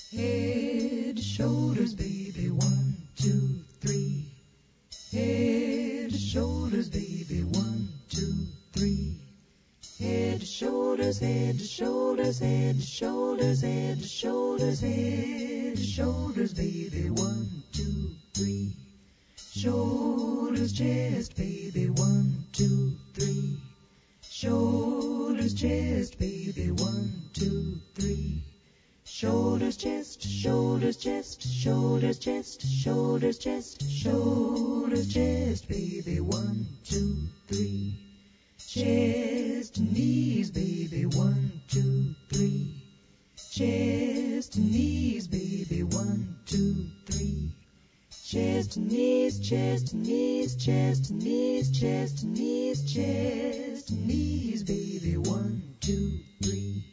Head, shoulders, baby, 1, 2, 3. Head, shoulders, baby, 1, 2, 3. Head, shoulders, head, shoulders, head, shoulders, head, shoulders, head, shoulders, baby, 1, 2, 3. Shoulders, chest, baby, 1, 2, 3. Shoulders, chest, baby, 1, 2, 3. Shoulders, chest, shoulders, chest, shoulders, chest, shoulders, chest, shoulders, chest, baby, 1, 2, 3. Chest, knees, baby, 1, 2, 3. Chest, knees, baby, 1, 2, 3. Chest, knees, chest, knees, chest, knees, chest, knees, chest, knees, baby, 1, 2, 3.